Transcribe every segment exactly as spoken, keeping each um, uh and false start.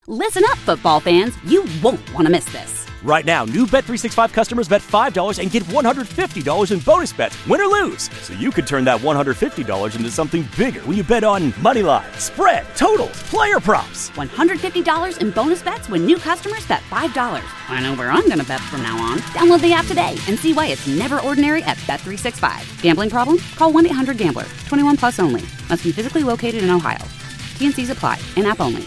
Listen up, football fans. You won't want to miss this. Right now, new Bet three sixty-five customers bet five dollars and get one hundred fifty dollars in bonus bets, win or lose. So you could turn that one hundred fifty dollars into something bigger when you bet on money line, spread, totals, player props. one hundred fifty dollars in bonus bets when new customers bet five dollars. I know where I'm going to bet from now on. Download the app today and see why it's never ordinary at Bet three sixty-five. Gambling problem? Call one eight hundred gambler. twenty-one plus only. Must be physically located in Ohio. T N Cs apply. In-app only.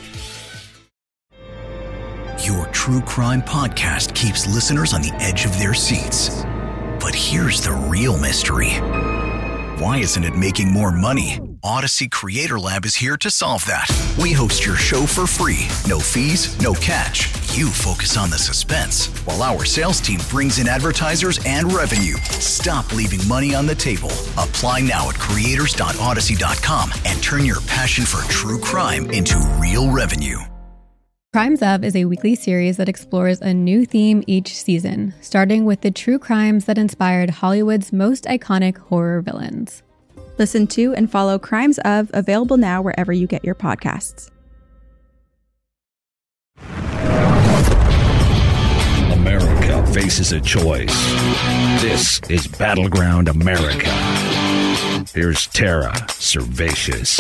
Your true crime podcast keeps listeners on the edge of their seats. But here's the real mystery. Why isn't it making more money? Odyssey Creator Lab is here to solve that. We host your show for free. No fees, no catch. You focus on the suspense, while our sales team brings in advertisers and revenue. Stop leaving money on the table. Apply now at creators dot odyssey dot com and turn your passion for true crime into real revenue. Crimes Of is a weekly series that explores a new theme each season, starting with the true crimes that inspired Hollywood's most iconic horror villains. Listen to and follow Crimes Of, available now wherever you get your podcasts. America faces a choice. This is Battleground America. Here's Tara Servatius.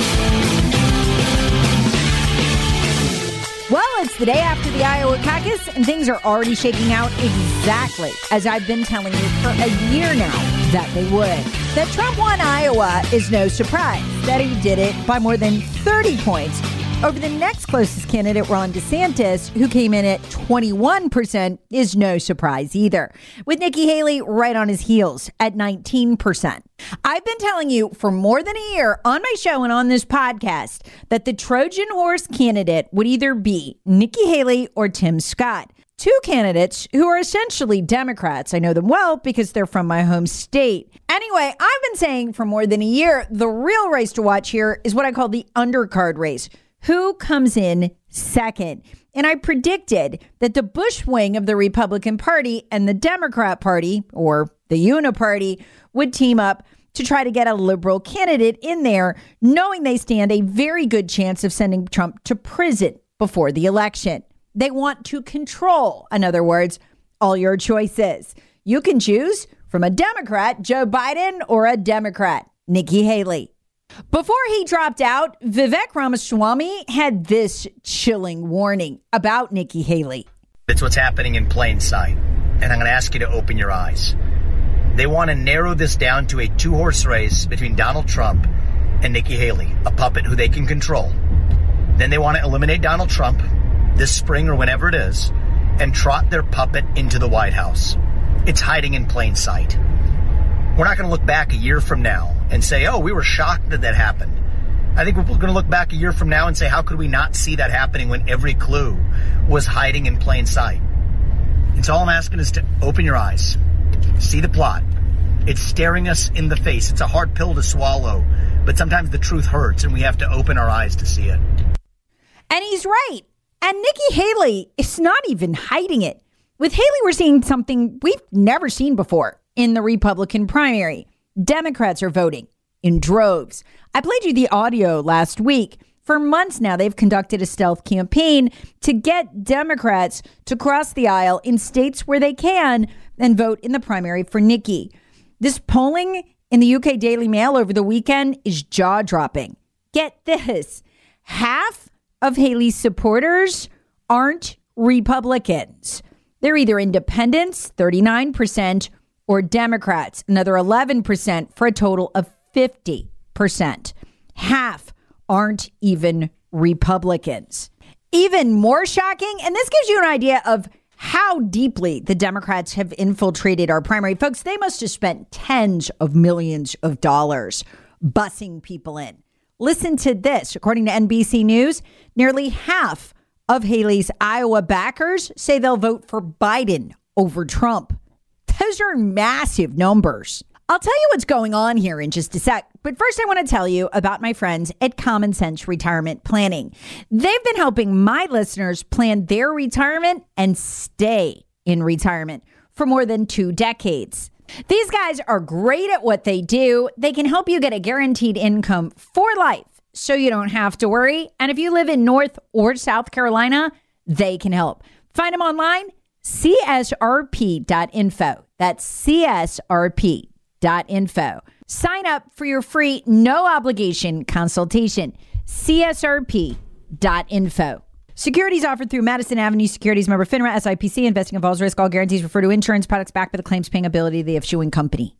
Well, it's the day after the Iowa caucus, and things are already shaking out exactly as I've been telling you for a year now that they would. That Trump won Iowa is no surprise. That he did it by more than thirty points over the next closest candidate, Ron DeSantis, who came in at twenty-one percent, is no surprise either, with Nikki Haley right on his heels at nineteen percent. I've been telling you for more than a year on my show and on this podcast that the Trojan horse candidate would either be Nikki Haley or Tim Scott. Two candidates who are essentially Democrats. I know them well because they're from my home state. Anyway, I've been saying for more than a year, the real race to watch here is what I call the undercard race. Who comes in second? And I predicted that the Bush wing of the Republican Party and the Democrat Party, or the Uniparty, would team up to try to get a liberal candidate in there, knowing they stand a very good chance of sending Trump to prison before the election. They want to control, in other words, all your choices. You can choose from a Democrat, Joe Biden, or a Democrat, Nikki Haley. Before he dropped out, Vivek Ramaswamy had this chilling warning about Nikki Haley. It's what's happening in plain sight, and I'm going to ask you to open your eyes. They want to narrow this down to a two-horse race between Donald Trump and Nikki Haley, a puppet who they can control. Then they want to eliminate Donald Trump this spring or whenever it is and trot their puppet into the White House. It's hiding in plain sight. We're not going to look back a year from now and say, oh, we were shocked that that happened. I think we're going to look back a year from now and say, how could we not see that happening when every clue was hiding in plain sight? And so all I'm asking is to open your eyes. See the plot. It's staring us in the face. It's a hard pill to swallow, but sometimes the truth hurts and we have to open our eyes to see it. And he's right. And Nikki Haley is not even hiding it. With Haley, we're seeing something we've never seen before in the Republican primary. Democrats are voting in droves. I played you the audio last week. For months now, they've conducted a stealth campaign to get Democrats to cross the aisle in states where they can and vote in the primary for Nikki. This polling in the U K Daily Mail over the weekend is jaw-dropping. Get this. Half of Haley's supporters aren't Republicans. They're either independents, thirty-nine percent, or Democrats, another eleven percent, for a total of fifty percent. Half aren't even Republicans. Even more shocking, and this gives you an idea of how deeply the Democrats have infiltrated our primary. Folks, they must have spent tens of millions of dollars bussing people in. Listen to this. According to N B C News, nearly half of Haley's Iowa backers say they'll vote for Biden over Trump. Those are massive numbers. I'll tell you what's going on here in just a sec. But first, I want to tell you about my friends at Common Sense Retirement Planning. They've been helping my listeners plan their retirement and stay in retirement for more than two decades. These guys are great at what they do. They can help you get a guaranteed income for life so you don't have to worry. And if you live in North or South Carolina, they can help. Find them online, C S R P dot info. That's C S R P dot info. Sign up for your free, no obligation consultation, C S R P dot info. Securities offered through Madison Avenue Securities, member FINRA, S I P C. Investing involves risk. All guarantees refer to insurance products backed by the claims paying ability of the issuing company.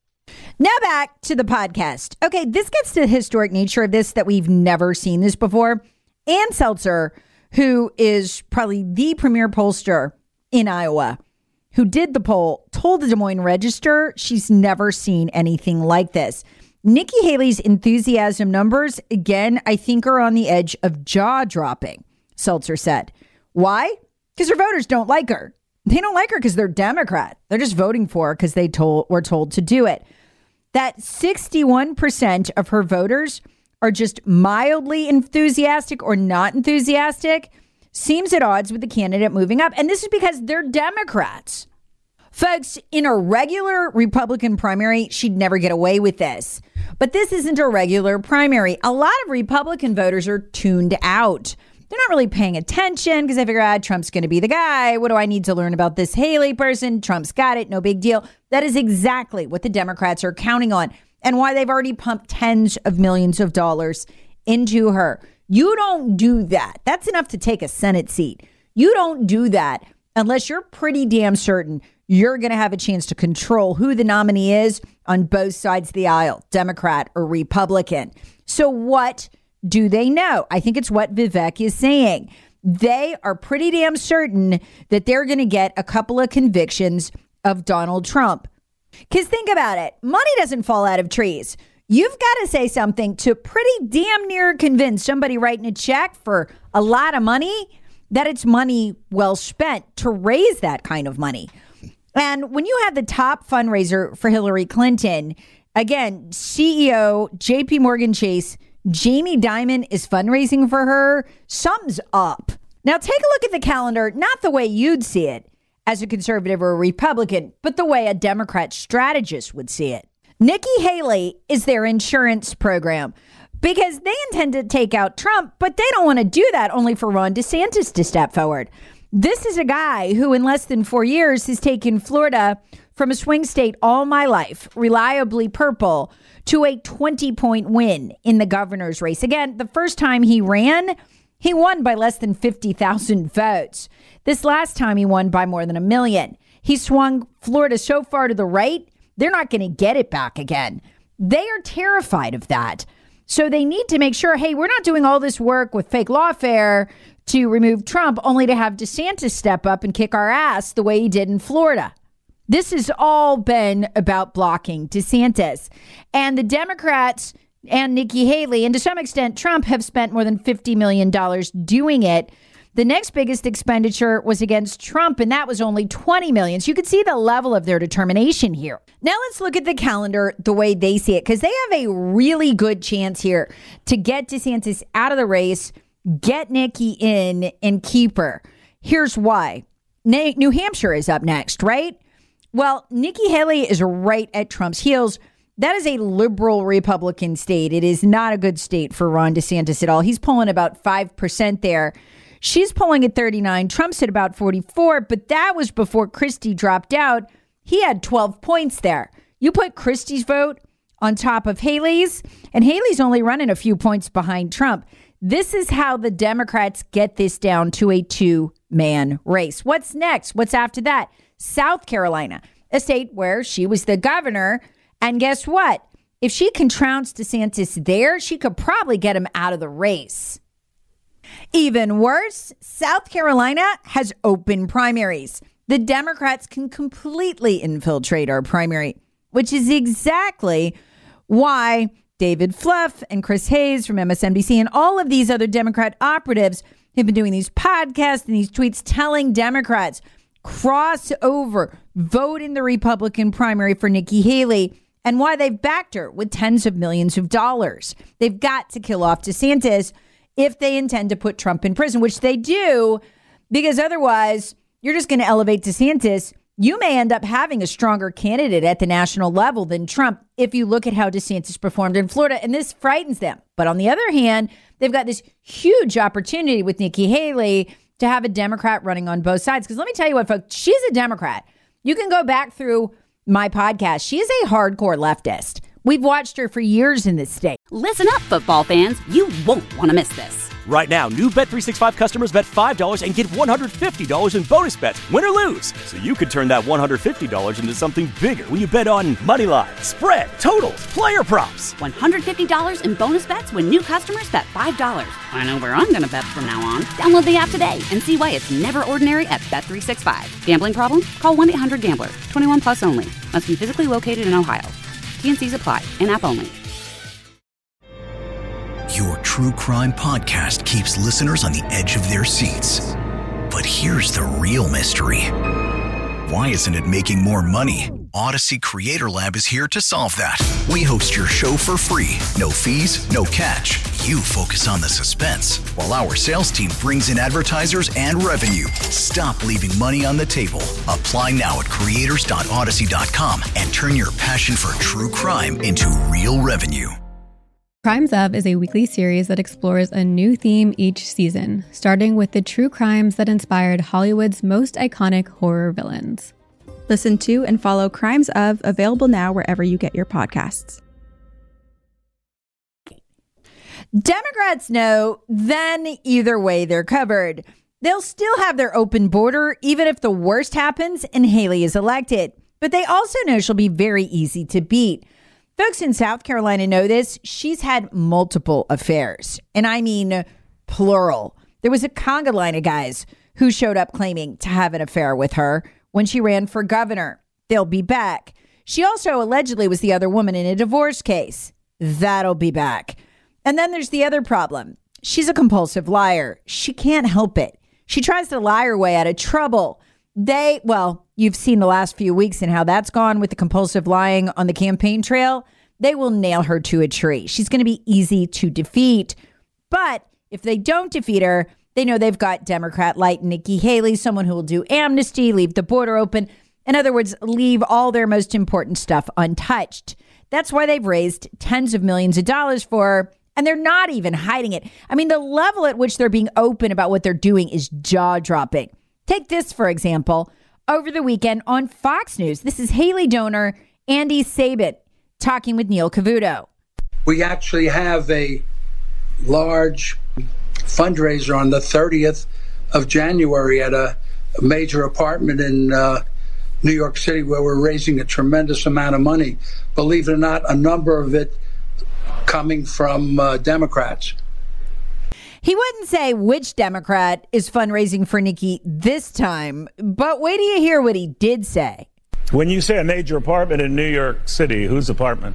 Now back to the podcast. Okay, this gets to the historic nature of this, that we've never seen this before. Ann Seltzer, who is probably the premier pollster in Iowa, who did the poll, told the Des Moines Register she's never seen anything like this. Nikki Haley's enthusiasm numbers, again, I think are on the edge of jaw-dropping, Seltzer said. Why? Because her voters don't like her. They don't like her because they're Democrat. They're just voting for her because they told were told to do it. That sixty-one percent of her voters are just mildly enthusiastic or not enthusiastic seems at odds with the candidate moving up. And this is because they're Democrats. Folks, in a regular Republican primary, she'd never get away with this. But this isn't a regular primary. A lot of Republican voters are tuned out. They're not really paying attention because they figure, ah, Trump's going to be the guy. What do I need to learn about this Haley person? Trump's got it. No big deal. That is exactly what the Democrats are counting on and why they've already pumped tens of millions of dollars into her. You don't do that. That's enough to take a Senate seat. You don't do that unless you're pretty damn certain you're going to have a chance to control who the nominee is on both sides of the aisle, Democrat or Republican. So what do they know? I think it's what Vivek is saying. They are pretty damn certain that they're going to get a couple of convictions of Donald Trump. Because think about it. Money doesn't fall out of trees. You've got to say something to pretty damn near convince somebody writing a check for a lot of money that it's money well spent to raise that kind of money. And when you have the top fundraiser for Hillary Clinton, again, C E O J P Morgan Chase, Jamie Dimon is fundraising for her, something's up. Now take a look at the calendar, not the way you'd see it as a conservative or a Republican, but the way a Democrat strategist would see it. Nikki Haley is their insurance program because they intend to take out Trump, but they don't want to do that only for Ron DeSantis to step forward. This is a guy who in less than four years has taken Florida from a swing state all my life, reliably purple, to a twenty-point win in the governor's race. Again, the first time he ran, he won by less than fifty thousand votes. This last time he won by more than a million. He swung Florida so far to the right, they're not going to get it back again. They are terrified of that. So they need to make sure, hey, we're not doing all this work with fake lawfare to remove Trump only to have DeSantis step up and kick our ass the way he did in Florida. This has all been about blocking DeSantis. And the Democrats and Nikki Haley, and to some extent Trump, have spent more than fifty million dollars doing it. The next biggest expenditure was against Trump, and that was only twenty million dollars. So you could see the level of their determination here. Now let's look at the calendar the way they see it, because they have a really good chance here to get DeSantis out of the race, get Nikki in, and keep her. Here's why. New Hampshire is up next, right? Well, Nikki Haley is right at Trump's heels. That is a liberal Republican state. It is not a good state for Ron DeSantis at all. He's pulling about five percent there. She's polling at thirty-nine. Trump's at about forty-four, but that was before Christie dropped out. He had twelve points there. You put Christie's vote on top of Haley's, and Haley's only running a few points behind Trump. This is how the Democrats get this down to a two-man race. What's next? What's after that? South Carolina, a state where she was the governor. And guess what? If she can trounce DeSantis there, she could probably get him out of the race. Even worse, South Carolina has open primaries. The Democrats can completely infiltrate our primary, which is exactly why David Fluff and Chris Hayes from M S N B C and all of these other Democrat operatives have been doing these podcasts and these tweets telling Democrats, cross over, vote in the Republican primary for Nikki Haley, and why they've backed her with tens of millions of dollars. They've got to kill off DeSantis if they intend to put Trump in prison, which they do, because otherwise you're just going to elevate DeSantis you may end up having a stronger candidate at the national level than Trump if you look at how DeSantis performed in Florida, and this frightens them. But on the other hand, they've got this huge opportunity with Nikki Haley to have a Democrat running on both sides. Because let me tell you what, folks, she's a Democrat. You can go back through my podcast. She is a hardcore leftist. We've watched her for years in this state. Listen up, football fans. You won't want to miss this. Right now, new Bet three sixty-five customers bet five dollars and get one hundred fifty dollars in bonus bets, win or lose. So you could turn that one hundred fifty dollars into something bigger when you bet on money line, spread, totals, player props. one hundred fifty dollars in bonus bets when new customers bet five dollars. I know where I'm going to bet from now on. Download the app today and see why it's never ordinary at Bet three sixty-five. Gambling problem? Call one eight hundred gambler. twenty-one plus only. Must be physically located in Ohio. T and C's apply. In-app only. Your true crime podcast keeps listeners on the edge of their seats. But here's the real mystery. Why isn't it making more money? Odyssey Creator Lab is here to solve that. We host your show for free. No fees, no catch. You focus on the suspense, while our sales team brings in advertisers and revenue. Stop leaving money on the table. Apply now at creators dot odyssey dot com and turn your passion for true crime into real revenue. Crimes Of is a weekly series that explores a new theme each season, starting with the true crimes that inspired Hollywood's most iconic horror villains. Listen to and follow Crimes Of, available now wherever you get your podcasts. Democrats know then either way they're covered. They'll still have their open border even if the worst happens and Haley is elected. But they also know she'll be very easy to beat. Folks in South Carolina know this. She's had multiple affairs, and I mean plural. There was a conga line of guys who showed up claiming to have an affair with her when she ran for governor. They'll be back. She also allegedly was the other woman in a divorce case. That'll be back. And then there's the other problem. She's a compulsive liar. She can't help it. She tries to lie her way out of trouble. They, well, you've seen the last few weeks and how that's gone with the compulsive lying on the campaign trail. They will nail her to a tree. She's going to be easy to defeat. But if they don't defeat her, they know they've got Democrat light Nikki Haley, someone who will do amnesty, leave the border open. In other words, leave all their most important stuff untouched. That's why they've raised tens of millions of dollars for her. And they're not even hiding it. I mean, the level at which they're being open about what they're doing is jaw-dropping. Take this, for example. Over the weekend on Fox News, this is Haley donor Andy Sabin talking with Neil Cavuto. We actually have a large fundraiser on the thirtieth of January at a, a major apartment in uh, New York City where we're raising a tremendous amount of money. Believe it or not, a number of it coming from uh, Democrats. He wouldn't say which Democrat is fundraising for Nikki this time, but wait till you hear what he did say. When you say a major apartment in New York City, whose apartment?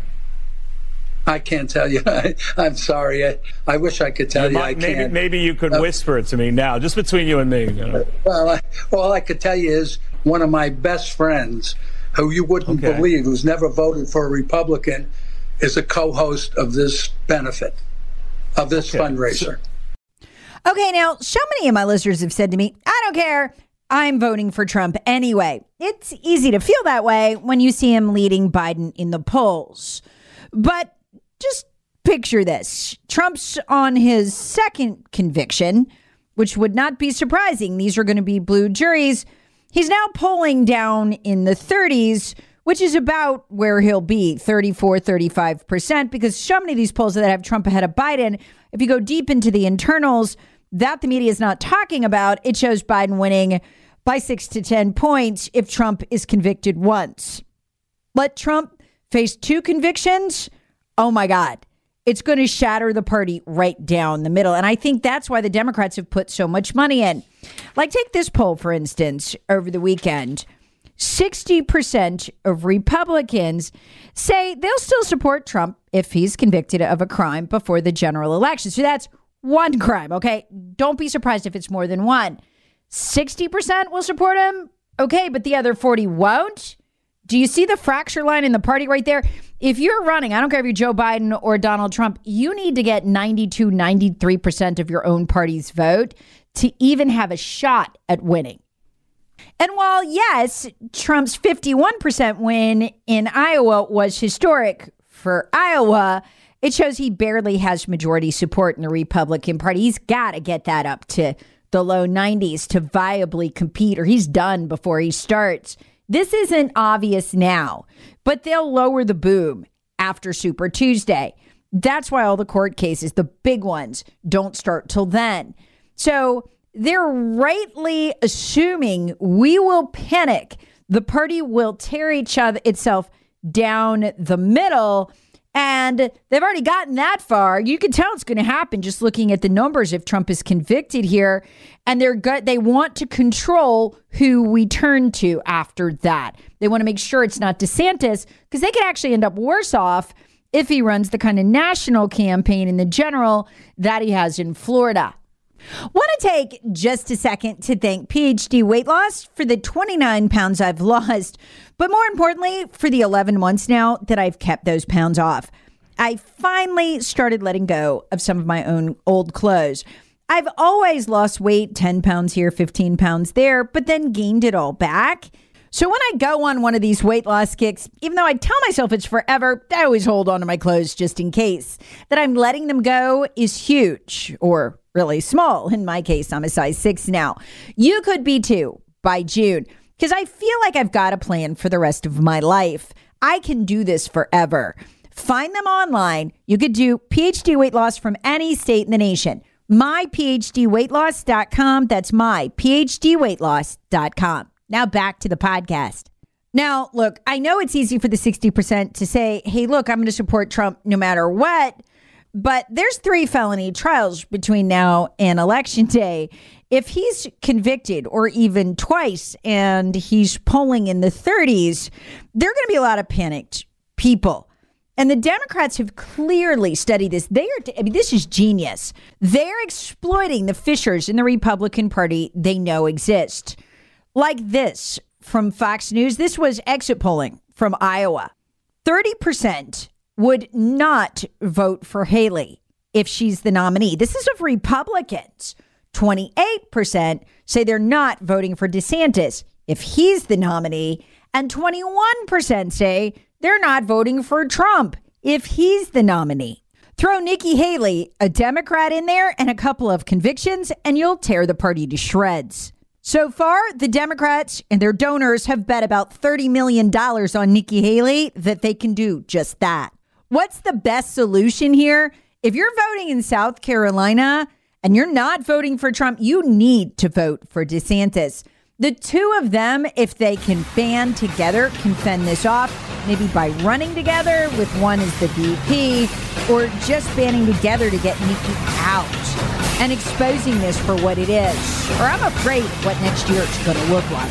I can't tell you. I, I'm sorry. I, I wish I could tell you. you might, I maybe, can't. Maybe you could uh, whisper it to me now, just between you and me. You know? Well, I, all I could tell you is one of my best friends, who you wouldn't okay. believe, who's never voted for a Republican, is a co-host of this benefit, of this okay. fundraiser. Okay, now, so many of my listeners have said to me, I don't care. I'm voting for Trump anyway. It's easy to feel that way when you see him leading Biden in the polls. But just picture this. Trump's on his second conviction, which would not be surprising. These are going to be blue juries. He's now polling down in the thirties, which is about where he'll be, thirty-four, thirty-five percent, because so many of these polls that have Trump ahead of Biden, if you go deep into the internals that the media is not talking about, it shows Biden winning by six to ten points if Trump is convicted once. Let Trump face two convictions. Oh, my God. It's going to shatter the party right down the middle. And I think that's why the Democrats have put so much money in. Like, take this poll, for instance, over the weekend. sixty percent of Republicans say they'll still support Trump if he's convicted of a crime before the general election. So that's one crime, okay? Don't be surprised if it's more than one. sixty percent will support him, okay, but the other forty won't? Do you see the fracture line in the party right there? If you're running, I don't care if you're Joe Biden or Donald Trump, you need to get ninety-two, ninety-three percent of your own party's vote to even have a shot at winning. And while, yes, Trump's fifty-one percent win in Iowa was historic for Iowa, it shows he barely has majority support in the Republican Party. He's got to get that up to the low nineties to viably compete, or he's done before he starts. This isn't obvious now, but they'll lower the boom after Super Tuesday. That's why all the court cases, the big ones, don't start till then. So they're rightly assuming we will panic. The party will tear each other itself down the middle. And they've already gotten that far. You can tell it's going to happen just looking at the numbers if Trump is convicted here. And they're good. They want to control who we turn to after that. They want to make sure it's not DeSantis, because they could actually end up worse off if he runs the kind of national campaign in the general that he has in Florida. Want to take just a second to thank P H D Weight Loss for the twenty-nine pounds I've lost, but more importantly, for the eleven months now that I've kept those pounds off. I finally started letting go of some of my own old clothes. I've always lost weight, ten pounds here, fifteen pounds there, but then gained it all back. So when I go on one of these weight loss kicks, even though I tell myself it's forever, I always hold on to my clothes just in case. That I'm letting them go is huge, or really small. In my case, I'm a size six now. You could be too by June, because I feel like I've got a plan for the rest of my life. I can do this forever. Find them online. You could do P H D weight loss from any state in the nation. my p h d weight loss dot com. That's my p h d weight loss dot com. Now back to the podcast. Now, look, I know it's easy for the sixty percent to say, hey, look, I'm going to support Trump no matter what. But there's three felony trials between now and Election Day. If he's convicted, or even twice, and he's polling in the thirties, there are going to be a lot of panicked people. And the Democrats have clearly studied this. They are, I mean, this is genius. They're exploiting the fissures in the Republican Party they know exist. Like this from Fox News. This was exit polling from Iowa. thirty percent would not vote for Haley if she's the nominee. This is of Republicans. twenty-eight percent say they're not voting for DeSantis if he's the nominee. And twenty-one percent say they're not voting for Trump if he's the nominee. Throw Nikki Haley, a Democrat, in there and a couple of convictions, and you'll tear the party to shreds. So far, the Democrats and their donors have bet about thirty million dollars on Nikki Haley that they can do just that. What's the best solution here? If you're voting in South Carolina and you're not voting for Trump, you need to vote for DeSantis. The two of them, if they can band together, can fend this off, maybe by running together with one as the V P, or just banding together to get Nikki out and exposing this for what it is. Or I'm afraid of what next year is going to look like.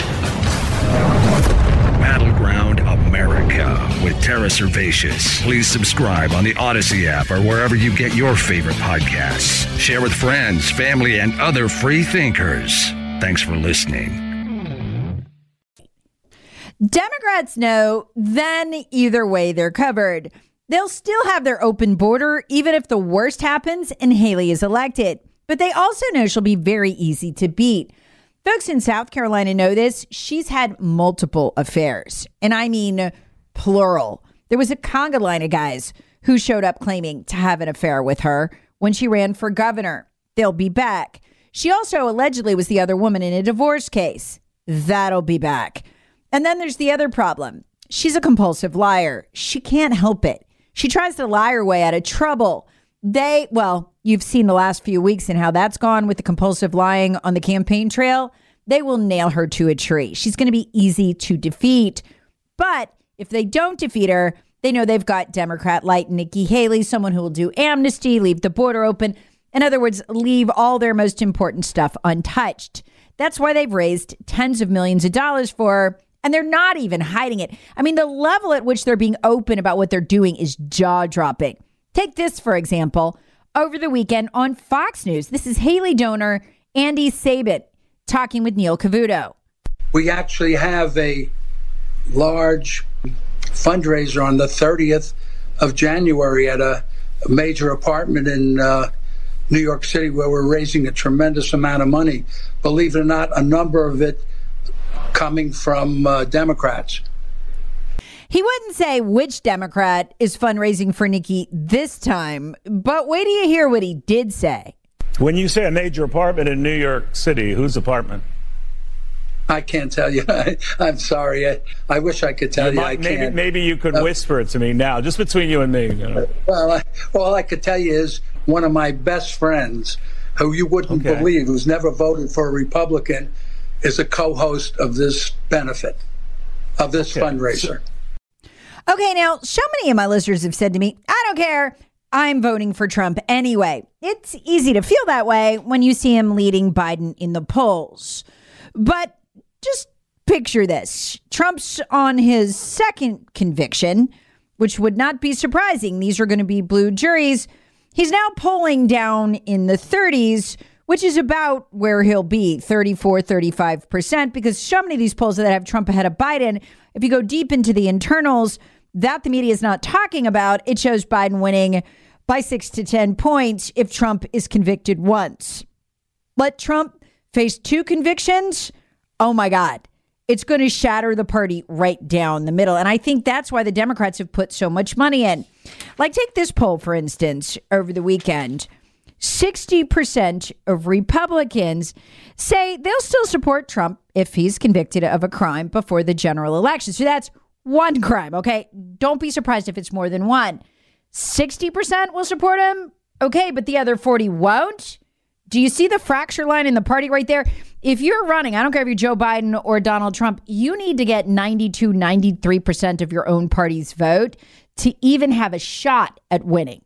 Battleground America with Tara Servatius. Please subscribe on the Odyssey app or wherever you get your favorite podcasts. Share with friends, family, and other free thinkers. Thanks for listening. Democrats know then either way they're covered. They'll still have their open border even if the worst happens and Haley is elected. But they also know she'll be very easy to beat. Folks in South Carolina know this. She's had multiple affairs, and I mean plural. There was a conga line of guys who showed up claiming to have an affair with her when she ran for governor. They'll be back. She also allegedly was the other woman in a divorce case. That'll be back. And then there's the other problem. She's a compulsive liar. She can't help it. She tries to lie her way out of trouble. They, well, you've seen the last few weeks and how that's gone with the compulsive lying on the campaign trail. They will nail her to a tree. She's going to be easy to defeat. But if they don't defeat her, they know they've got Democrat light Nikki Haley, someone who will do amnesty, leave the border open. In other words, leave all their most important stuff untouched. That's why they've raised tens of millions of dollars for her, and they're not even hiding it. I mean, the level at which they're being open about what they're doing is jaw-dropping. Take this, for example. Over the weekend on Fox News, this is Haley donor Andy Sabin talking with Neil Cavuto. We actually have a large fundraiser on the thirtieth of January at a major apartment in uh, New York City where we're raising a tremendous amount of money. Believe it or not, a number of it coming from uh, Democrats. He wouldn't say which Democrat is fundraising for Nikki this time, but wait till you hear what he did say. When you say a major apartment in New York City, whose apartment? I can't tell you. I, I'm sorry. I, I wish I could tell you. you might, I maybe, can't. Maybe you could uh, whisper it to me now, just between you and me. You know? Well, I, all I could tell you is one of my best friends, who you wouldn't okay. believe, who's never voted for a Republican, is a co-host of this benefit, of this okay. fundraiser. Okay, now, so many of my listeners have said to me, I don't care. I'm voting for Trump anyway. It's easy to feel that way when you see him leading Biden in the polls. But just picture this. Trump's on his second conviction, which would not be surprising. These are going to be blue juries. He's now polling down in the thirties, which is about where he'll be, thirty-four, thirty-five percent, because so many of these polls that have Trump ahead of Biden, if you go deep into the internals, that the media is not talking about, it shows Biden winning by six to ten points if Trump is convicted once. Let Trump face two convictions. Oh, my God. It's going to shatter the party right down the middle. And I think that's why the Democrats have put so much money in. Like, take this poll, for instance, over the weekend. sixty percent of Republicans say they'll still support Trump if he's convicted of a crime before the general election. So that's one crime, okay? Don't be surprised if it's more than one. sixty percent will support him, okay, but the other forty won't. Do you see the fracture line in the party right there? If you're running, I don't care if you're Joe Biden or Donald Trump, you need to get ninety-two, ninety-three percent of your own party's vote to even have a shot at winning.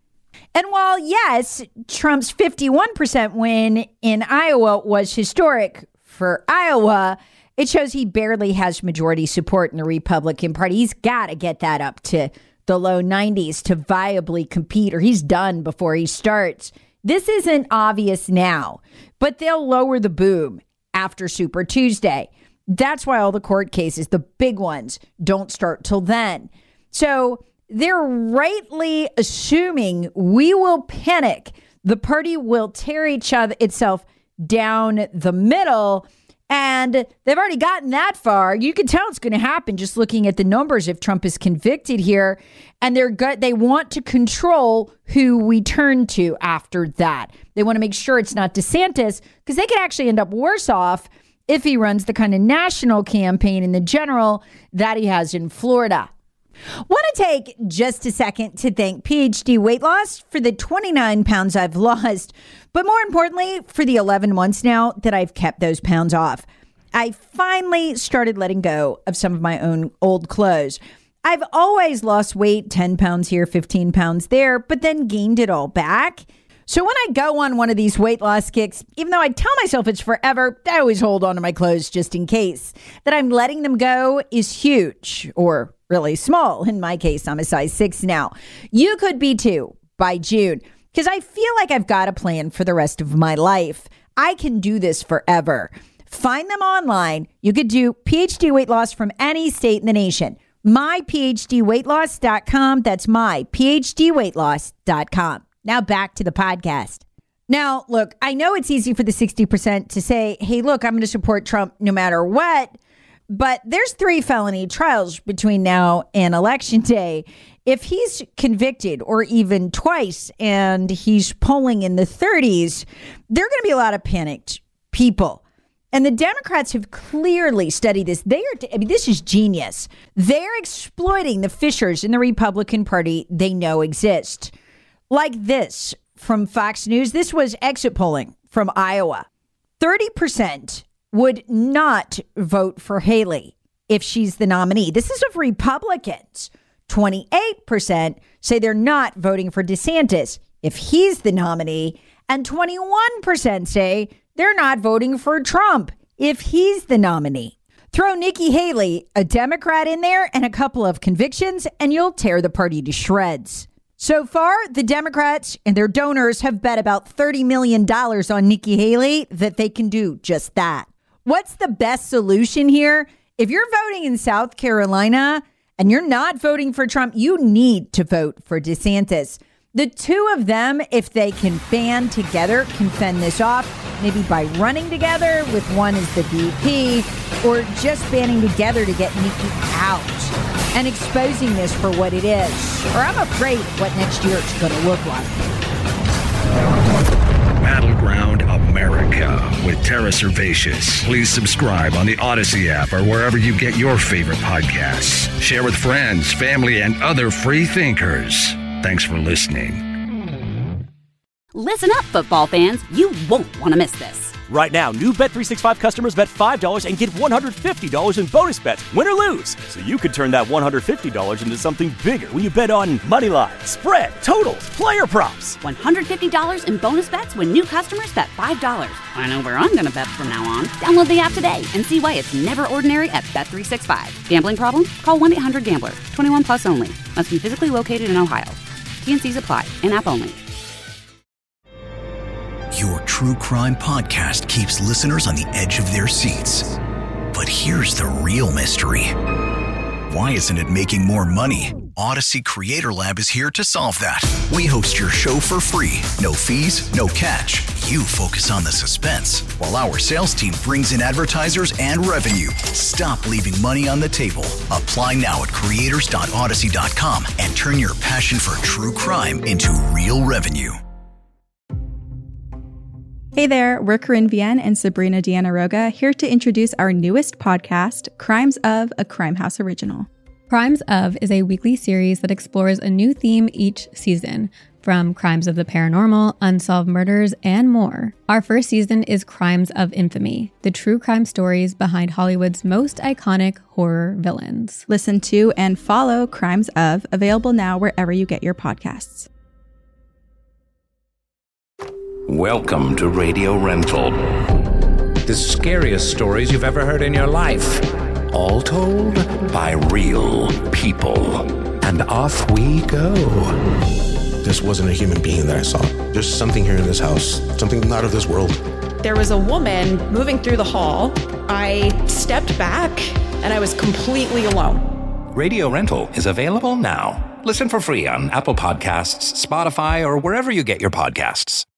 And while, yes, Trump's fifty-one percent win in Iowa was historic for Iowa, it shows he barely has majority support in the Republican Party. He's got to get that up to the low nineties to viably compete, or he's done before he starts. This isn't obvious now, but they'll lower the boom after Super Tuesday. That's why all the court cases, the big ones, don't start till then. So they're rightly assuming we will panic. The party will tear each other itself down the middle. And they've already gotten that far. You can tell it's going to happen just looking at the numbers if Trump is convicted here. And they're good. They want to control who we turn to after that. They want to make sure it's not DeSantis, because they could actually end up worse off if he runs the kind of national campaign in the general that he has in Florida. Want to take just a second to thank P H D Weight Loss for the twenty-nine pounds I've lost, but more importantly, for the eleven months now that I've kept those pounds off. I finally started letting go of some of my own old clothes. I've always lost weight, ten pounds here, fifteen pounds there, but then gained it all back. So when I go on one of these weight loss kicks, even though I tell myself it's forever, I always hold on to my clothes just in case. That I'm letting them go is huge, or really small. In my case, I'm a size six now. You could be too by June, because I feel like I've got a plan for the rest of my life. I can do this forever. Find them online. You could do P H D weight loss from any state in the nation. my p h d weight loss dot com. That's my p h d weight loss dot com. Now back to the podcast. Now, look, I know it's easy for the sixty percent to say, hey, look, I'm going to support Trump no matter what. But there's three felony trials between now and Election Day. If he's convicted, or even twice, and he's polling in the thirties, there are going to be a lot of panicked people. And the Democrats have clearly studied this. They are, I mean, this is genius. They're exploiting the fissures in the Republican Party they know exist. Like this from Fox News. This was exit polling from Iowa. thirty percent would not vote for Haley if she's the nominee. This is of Republicans. twenty-eight percent say they're not voting for DeSantis if he's the nominee. And twenty-one percent say they're not voting for Trump if he's the nominee. Throw Nikki Haley, a Democrat, in there and a couple of convictions, and you'll tear the party to shreds. So far, the Democrats and their donors have bet about thirty million dollars on Nikki Haley that they can do just that. What's the best solution here? If you're voting in South Carolina and you're not voting for Trump, you need to vote for DeSantis. The two of them, if they can band together, can fend this off, maybe by running together with one as the V P, or just banding together to get Nikki out and exposing this for what it is. Or I'm afraid of what next year is going to look like. Battleground America with Tara Servatius. Please subscribe on the Odyssey app or wherever you get your favorite podcasts. Share with friends, family, and other free thinkers. Thanks for listening. Listen up, football fans. You won't want to miss this. Right now, new Bet three sixty-five customers bet five dollars and get one hundred fifty dollars in bonus bets, win or lose. So you could turn that one hundred fifty dollars into something bigger when you bet on money line, spread, totals, player props. one hundred fifty dollars in bonus bets when new customers bet five dollars. I know where I'm going to bet from now on. Download the app today and see why it's never ordinary at Bet three sixty-five. Gambling problem? Call one eight hundred gambler. twenty-one plus only. Must be physically located in Ohio. T N Cs apply. In-app only. Your true crime podcast keeps listeners on the edge of their seats. But here's the real mystery. Why isn't it making more money? Odyssey Creator Lab is here to solve that. We host your show for free. No fees, no catch. You focus on the suspense, while our sales team brings in advertisers and revenue. Stop leaving money on the table. Apply now at creators dot odyssey dot com and turn your passion for true crime into real revenue. Hey there, we're Corinne Vienne and Sabrina Deanna Roga, here to introduce our newest podcast, Crimes of, a Crime House original. Crimes of is a weekly series that explores a new theme each season, from crimes of the paranormal, unsolved murders, and more. Our first season is Crimes of Infamy, the true crime stories behind Hollywood's most iconic horror villains. Listen to and follow Crimes of, available now wherever you get your podcasts. Welcome to Radio Rental. The scariest stories you've ever heard in your life. All told by real people. And off we go. This wasn't a human being that I saw. There's something here in this house. Something not of this world. There was a woman moving through the hall. I stepped back and I was completely alone. Radio Rental is available now. Listen for free on Apple Podcasts, Spotify, or wherever you get your podcasts.